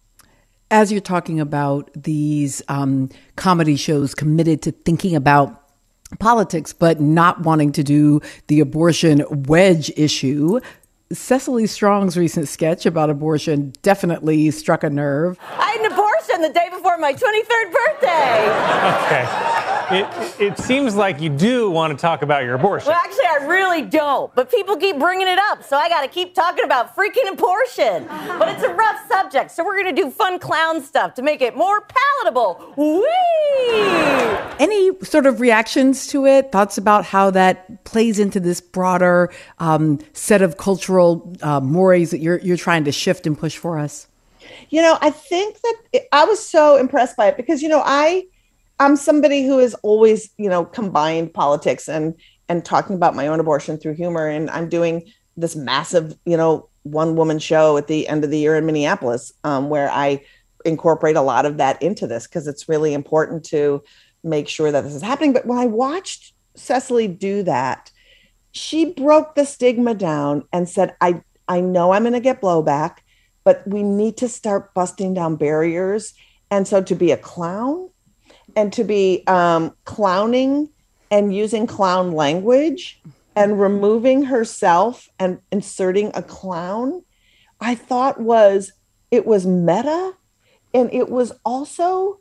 As you're talking about these um, comedy shows committed to thinking about politics, but not wanting to do the abortion wedge issue, Cecily Strong's recent sketch about abortion definitely struck a nerve. I had an abortion the day before my twenty-third birthday. Okay. It, it seems like you do want to talk about your abortion. Well, actually, I really don't. But people keep bringing it up, so I got to keep talking about freaking abortion. But it's a rough subject, so we're going to do fun clown stuff to make it more palatable. Whee! Any sort of reactions to it? Thoughts about how that plays into this broader um, set of cultural uh, mores that you're you're trying to shift and push for us? You know, I think that it, I was so impressed by it because, you know, I, I'm somebody who has always, you know, combined politics and, and talking about my own abortion through humor. And I'm doing this massive, you know, one woman show at the end of the year in Minneapolis, um, where I incorporate a lot of that into this because it's really important to make sure that this is happening. But when I watched Cecily do that, she broke the stigma down and said, I, I know I'm going to get blowback, but we need to start busting down barriers. And so to be a clown and to be um, clowning and using clown language and removing herself and inserting a clown, I thought was, it was meta. And it was also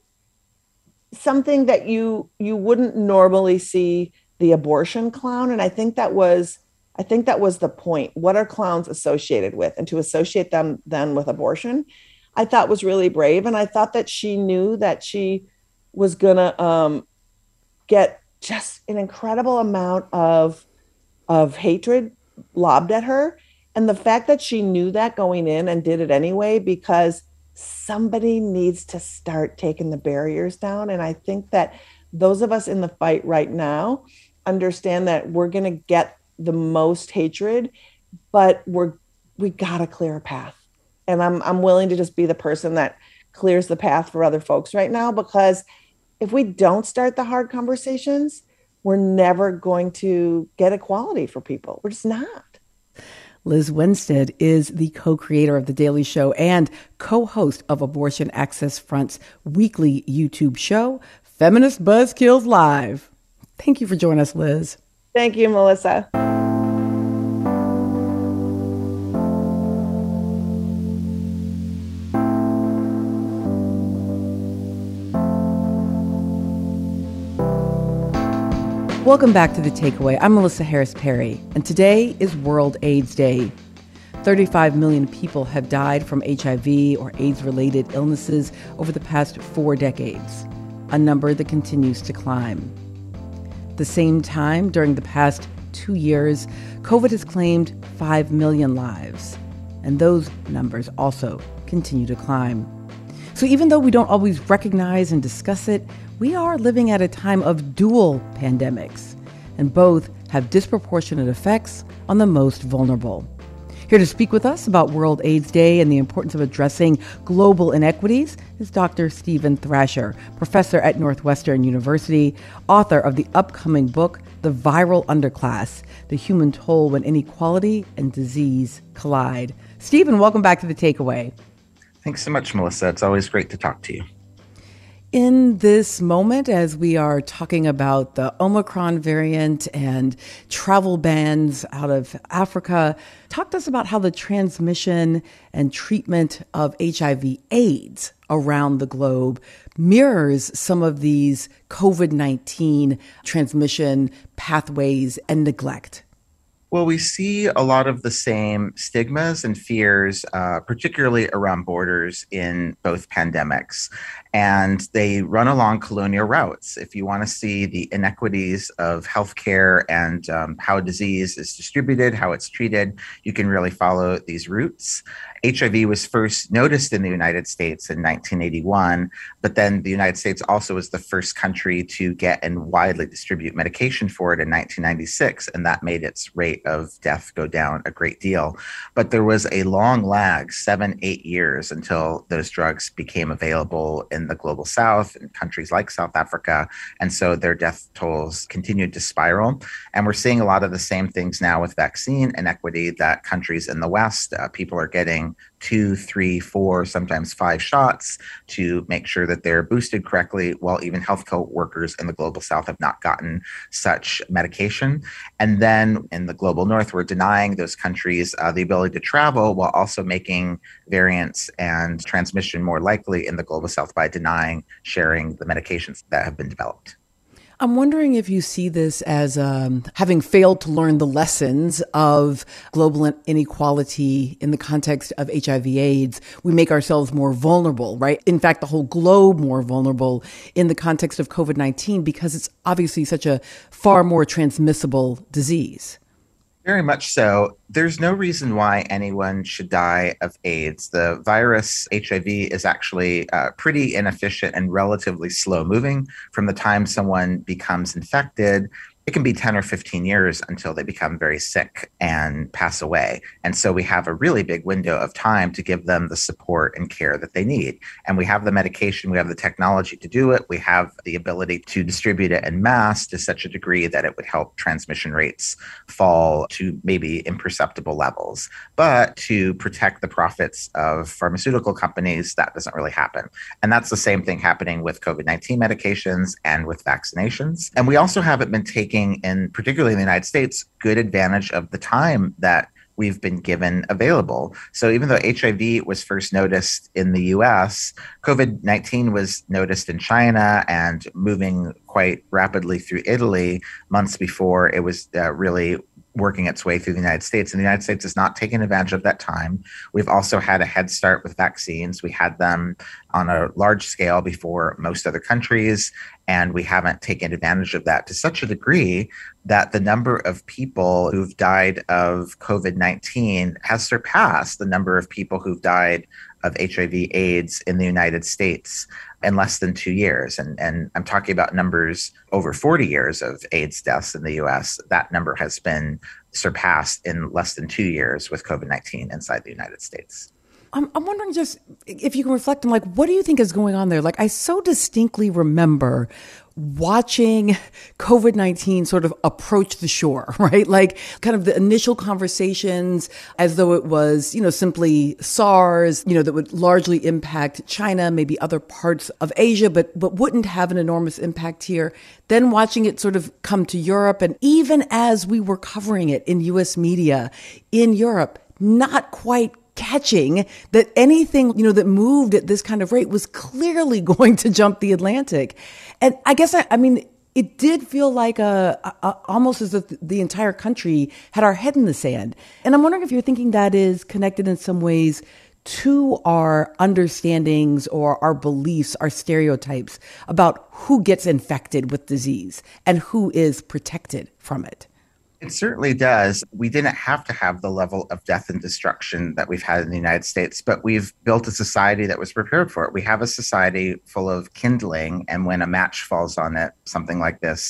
something that you, you wouldn't normally see the abortion clown. And I think that was, I think that was the point. What are clowns associated with? And to associate them then with abortion, I thought was really brave. And I thought that she knew that she was going to um, get just an incredible amount of, of hatred lobbed at her. And the fact that she knew that going in and did it anyway, because somebody needs to start taking the barriers down. And I think that those of us in the fight right now understand that we're going to get the most hatred, but we're, we got to clear a path. And I'm, I'm willing to just be the person that clears the path for other folks right now, because if we don't start the hard conversations, we're never going to get equality for people. We're just not. Liz Winstead is the co-creator of The Daily Show and co-host of Abortion Access Front's weekly YouTube show, Feminist Buzzkills Live. Thank you for joining us, Liz. Thank you, Melissa. Welcome back to The Takeaway. I'm Melissa Harris Perry, and today is World AIDS Day. thirty-five million people have died from H I V or AIDS-related illnesses over the past four decades, a number that continues to climb. At the same time, during the past two years, COVID has claimed five million lives, and those numbers also continue to climb. So even though we don't always recognize and discuss it, we are living at a time of dual pandemics, and both have disproportionate effects on the most vulnerable. Here's Here to speak with us about World AIDS Day and the importance of addressing global inequities is Doctor Steven Thrasher, professor at Northwestern University, author of the upcoming book, The Viral Underclass, The Human Toll When Inequality and Disease Collide. Steven, welcome back to The Takeaway. Thanks so much, Melissa. It's always great to talk to you. In this moment, as we are talking about the Omicron variant and travel bans out of Africa, talk to us about how the transmission and treatment of H I V AIDS around the globe mirrors some of these COVID nineteen transmission pathways and neglect. Well, we see a lot of the same stigmas and fears, uh, particularly around borders in both pandemics. And they run along colonial routes. If you want to see the inequities of healthcare and um, how disease is distributed, how it's treated, you can really follow these routes. H I V was first noticed in the United States in nineteen eighty-one, but then the United States also was the first country to get and widely distribute medication for it in nineteen ninety-six, and that made its rate of death go down a great deal. But there was a long lag, seven, eight years, until those drugs became available in the global south in countries like South Africa. And so their death tolls continued to spiral. And we're seeing a lot of the same things now with vaccine inequity, that countries in the West, uh, people are getting two, three, four, sometimes five shots to make sure that they're boosted correctly, while even healthcare workers in the global south have not gotten such medication. And then in the global north, we're denying those countries uh, the ability to travel, while also making variants and transmission more likely in the global south by denying sharing the medications that have been developed. I'm wondering if you see this as um, having failed to learn the lessons of global inequality in the context of H I V AIDS. We make ourselves more vulnerable, right? In fact, the whole globe more vulnerable in the context of COVID nineteen, because it's obviously such a far more transmissible disease. Very much so. There's no reason why anyone should die of AIDS. The virus, H I V, is actually uh, pretty inefficient and relatively slow moving. From the time someone becomes infected, it can be ten or fifteen years until they become very sick and pass away. And so we have a really big window of time to give them the support and care that they need. And we have the medication, we have the technology to do it. We have the ability to distribute it en masse to such a degree that it would help transmission rates fall to maybe imperceptible levels. But to protect the profits of pharmaceutical companies, that doesn't really happen. And that's the same thing happening with COVID nineteen medications and with vaccinations. And we also haven't been taking, in particularly in the United States, good advantage of the time that we've been given available. So even though H I V was first noticed in the U S, COVID nineteen was noticed in China and moving quite rapidly through Italy months before it was uh, really working its way through the United States. And the United States has not taken advantage of that time. We've also had a head start with vaccines. We had them on a large scale before most other countries, and we haven't taken advantage of that to such a degree that the number of people who've died of COVID nineteen has surpassed the number of people who've died of H I V AIDS in the United States in less than two years. And, and I'm talking about numbers over forty years of AIDS deaths in the U S. That number has been surpassed in less than two years with COVID nineteen inside the United States. I'm, I'm wondering just if you can reflect on, like, what do you think is going on there? Like, I so distinctly remember watching COVID nineteen sort of approach the shore, right? Like kind of the initial conversations as though it was, you know, simply SARS, you know, that would largely impact China, maybe other parts of Asia, but, but wouldn't have an enormous impact here. Then watching it sort of come to Europe. And even as we were covering it in U S media in Europe, not quite catching that anything, you know, that moved at this kind of rate was clearly going to jump the Atlantic. And I guess, I, I mean, it did feel like a, a almost as if the entire country had our head in the sand. And I'm wondering if you're thinking that is connected in some ways to our understandings or our beliefs, our stereotypes about who gets infected with disease and who is protected from it. It certainly does. We didn't have to have the level of death and destruction that we've had in the United States, but we've built a society that was prepared for it. We have a society full of kindling, and when a match falls on it, something like this,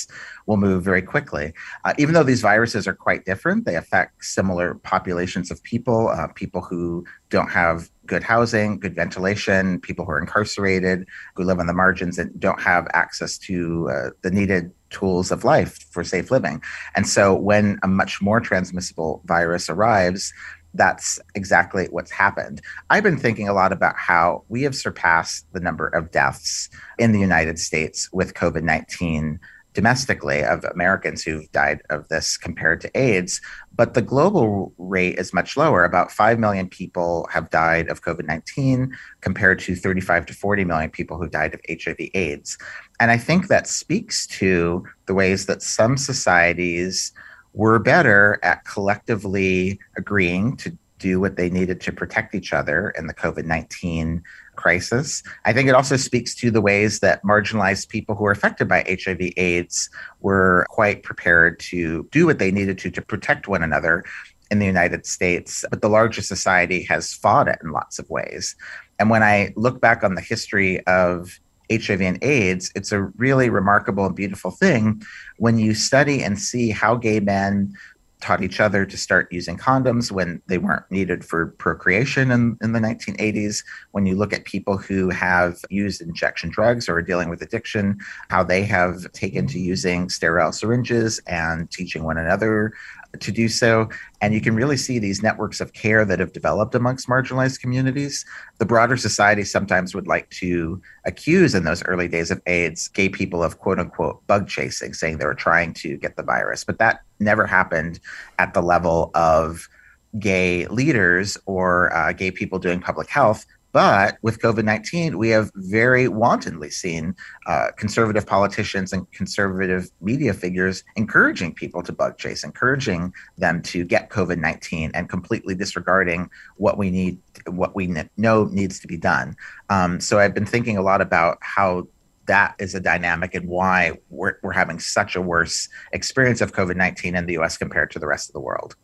will move very quickly. Uh, even though these viruses are quite different, they affect similar populations of people, uh, people who don't have good housing, good ventilation, people who are incarcerated, who live on the margins and don't have access to uh, the needed tools of life for safe living. And so when a much more transmissible virus arrives, that's exactly what's happened. I've been thinking a lot about how we have surpassed the number of deaths in the United States with COVID nineteen domestically of Americans who've died of this compared to AIDS, but the global rate is much lower. About five million people have died of COVID nineteen compared to thirty-five to forty million people who died of H I V AIDS. And I think that speaks to the ways that some societies were better at collectively agreeing to do what they needed to protect each other in the COVID nineteen crisis. I think it also speaks to the ways that marginalized people who are affected by H I V AIDS were quite prepared to do what they needed to to protect one another in the United States. But the larger society has fought it in lots of ways. And when I look back on the history of H I V and AIDS, it's a really remarkable and beautiful thing when you study and see how gay men taught each other to start using condoms when they weren't needed for procreation in, in the nineteen eighties. When you look at people who have used injection drugs or are dealing with addiction, how they have taken to using sterile syringes and teaching one another to do so. And you can really see these networks of care that have developed amongst marginalized communities. The broader society sometimes would like to accuse in those early days of AIDS gay people of quote unquote bug chasing, saying they were trying to get the virus. But that never happened at the level of gay leaders or uh, gay people doing public health. But with COVID nineteen, we have very wantonly seen uh, conservative politicians and conservative media figures encouraging people to bug chase, encouraging them to get COVID nineteen and completely disregarding what we need, what we know needs to be done. Um, so I've been thinking a lot about how that is a dynamic and why we're, we're having such a worse experience of COVID nineteen in the U S compared to the rest of the world.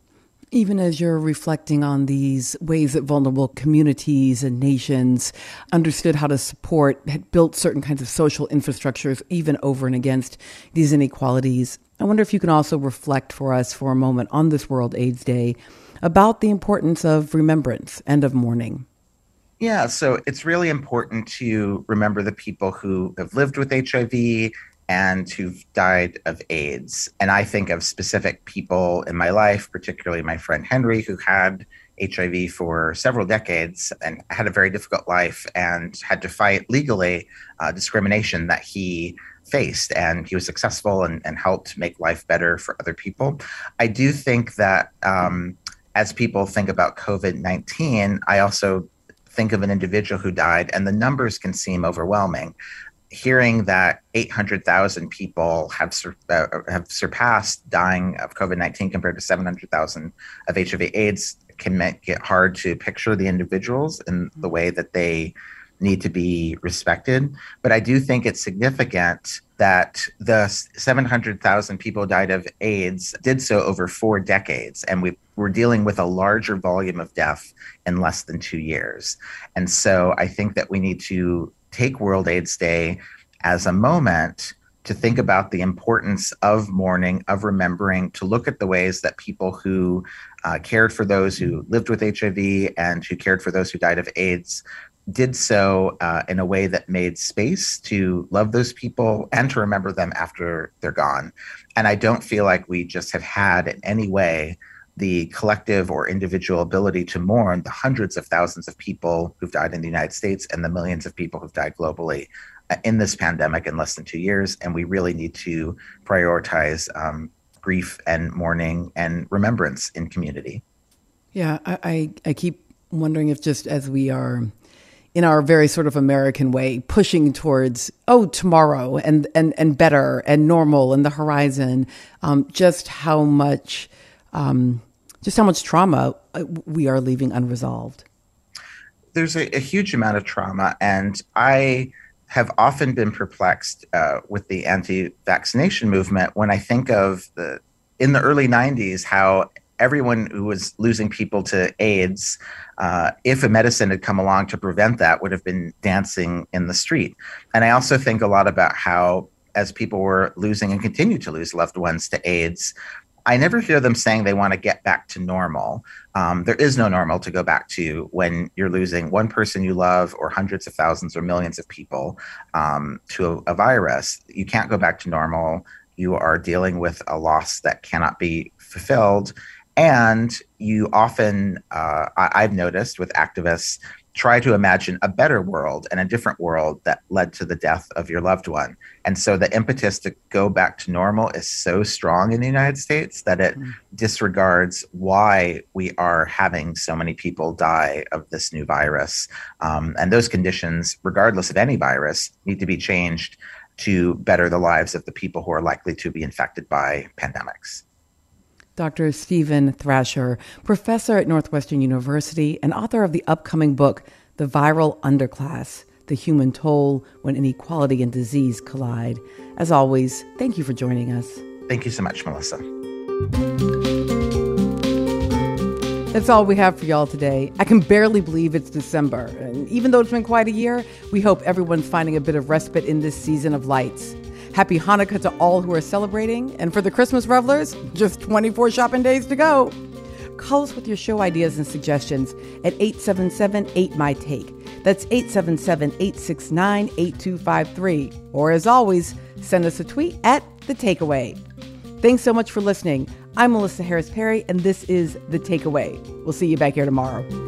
Even as you're reflecting on these ways that vulnerable communities and nations understood how to support, had built certain kinds of social infrastructures, even over and against these inequalities, I wonder if you can also reflect for us for a moment on this World AIDS Day about the importance of remembrance and of mourning. Yeah, so it's really important to remember the people who have lived with H I V and who've died of AIDS. And I think of specific people in my life, particularly my friend Henry, who had H I V for several decades and had a very difficult life and had to fight legally uh, discrimination that he faced. And he was successful and, and helped make life better for other people. I do think that um, as people think about COVID nineteen, I also think of an individual who died, and the numbers can seem overwhelming. Hearing that eight hundred thousand people have sur- uh, have surpassed dying of COVID nineteen compared to seven hundred thousand of H I V AIDS can make it hard to picture the individuals in the way that they need to be respected. But I do think it's significant that the seven hundred thousand people who died of AIDS did so over four decades. And we we're dealing with a larger volume of death in less than two years. And so I think that we need to take World AIDS Day as a moment to think about the importance of mourning, of remembering, to look at the ways that people who uh, cared for those who lived with H I V and who cared for those who died of AIDS did so uh, in a way that made space to love those people and to remember them after they're gone. And I don't feel like we just have had in any way the collective or individual ability to mourn the hundreds of thousands of people who've died in the United States and the millions of people who've died globally in this pandemic in less than two years. And we really need to prioritize um, grief and mourning and remembrance in community. Yeah, I, I, I keep wondering if just as we are in our very sort of American way, pushing towards, oh, tomorrow and, and, and better and normal and the horizon, um, just how much Um, just how much trauma we are leaving unresolved. There's a, a huge amount of trauma, and I have often been perplexed uh, with the anti-vaccination movement when I think of the in the early nineties how everyone who was losing people to AIDS, uh, if a medicine had come along to prevent that, would have been dancing in the street. And I also think a lot about how as people were losing and continue to lose loved ones to AIDS, I never hear them saying they want to get back to normal. Um, there is no normal to go back to when you're losing one person you love or hundreds of thousands or millions of people um, to a, a virus. You can't go back to normal. You are dealing with a loss that cannot be fulfilled. And you often, uh, I, I've noticed with activists, try to imagine a better world and a different world that led to the death of your loved one. And so the impetus to go back to normal is so strong in the United States that it mm. disregards why we are having so many people die of this new virus. Um, and those conditions, regardless of any virus, need to be changed to better the lives of the people who are likely to be infected by pandemics. Doctor Steven Thrasher, professor at Northwestern University and author of the upcoming book, The Viral Underclass, The Human Toll When Inequality and Disease Collide. As always, thank you for joining us. Thank you so much, Melissa. That's all we have for y'all today. I can barely believe it's December. And even though it's been quite a year, we hope everyone's finding a bit of respite in this season of lights. Happy Hanukkah to all who are celebrating. And for the Christmas revelers, just twenty-four shopping days to go. Call us with your show ideas and suggestions at eight seven seven, eight, M Y, TAKE. That's eight seven seven, eight six nine, eight two five three. Or as always, send us a tweet at The Takeaway. Thanks so much for listening. I'm Melissa Harris Perry, and this is The Takeaway. We'll see you back here tomorrow.